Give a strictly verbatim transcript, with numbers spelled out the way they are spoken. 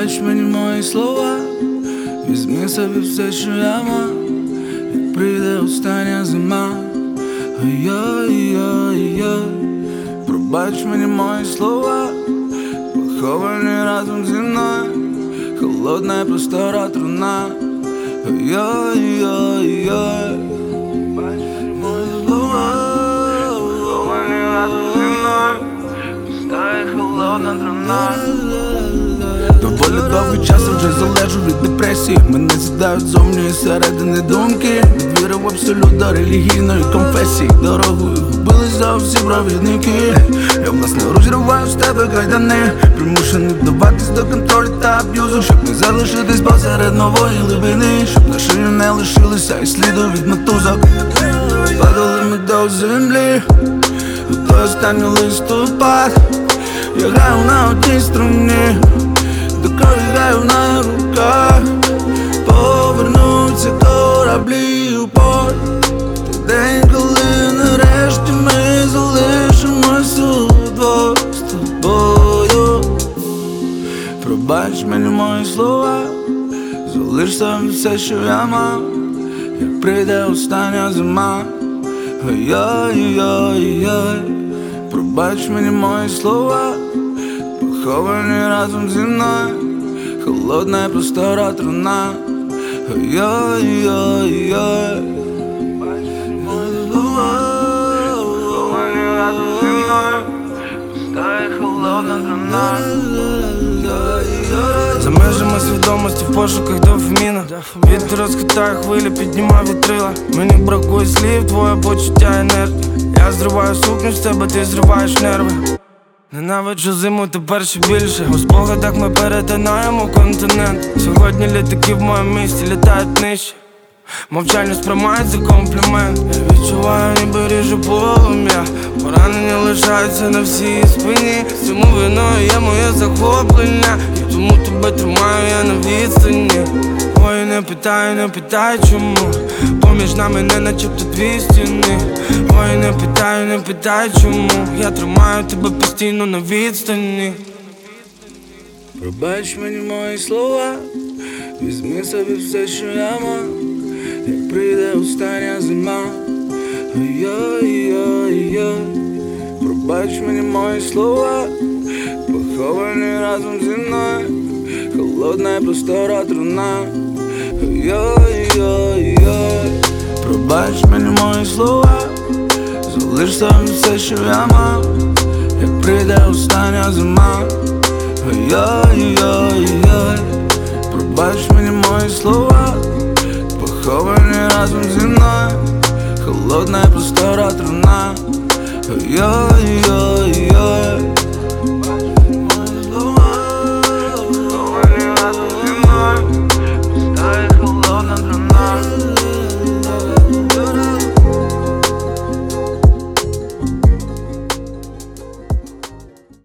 Пробач мені мої слова, візьми собі все, що я мав, як прийде остання зима. Ой-ой-ой-ой. Пробач мені мої слова, поховані разом зі мною, холодна і простора труна. Ой-ой-ой-ой. Пробач мені мої слова, поховані разом зі мною, пуста і холодна труна. Доволі довгий час вже залежу від депресії. Мене з'їдають зовні і середини думки. Від віри в абсолют до релігійної конфесії. Дорогою губились за всі провідники. Я власне розриваю з тебе кайдани, примушений вдаватись до контролю та аб'юзу, щоб не залишитись посеред нової глибини, щоб на шиї не лишилися і сліду від мотузок. Падали ми до землі у той останній листопад. Я граю на одній струні, до крові граю на руках. Повернуться кораблі у порт, той день, коли нарешті ми залишимось удвох з тобою. Пробач мені мої слова, залиш собі все, що я мав, як прийде остання зима. Ой-ой-ой-ой. Пробач мені мої слова, поховані разом зі мною, холодна і простора труна. Ой-ой-ой-ой. Пробач мені мої слова, поховані разом зі мною, пуста і холодна труна. За межами свідомості в пошуках дофаміна. Вітер розхитає хвилі, піднімає вітрила. Мені бракує слів, твоє почуття енергії. Я зриваю сукню з тебе, ти зриваєш нерви. Ненавиджу зиму тепер ще більше. У спогадах ми перетинаємо континент. Сьогодні літаки в моєму місті літають нижче. Мовчання сприймають за комплімент. Я відчуваю, ніби ріжу полум'я. Поранення лишаються на всій спині. Цьому виною є моє захоплення, і тому тебе тримаю я на відстані. Ой, не питай, не питай чому, поміж нами не начебто дві стіни. Ой, не питай, не питай чому, я тримаю тебе постійно на відстані. Пробач мені мої слова, візьми собі все, що я мав, як прийде остання зима. Ой-ой-ой-ой. Пробач мені мої слова, поховані разом зі мною, холодна і простора труна. Ой-ой-ой-ой. Пробач мені мої слова, залиш собі все, що я мав, як прийде остання зима. Ой-ой-ой-ой. Пробач мені мої слова, поховані разом зі мною, холодна і простора труна. Ой-ой-ой.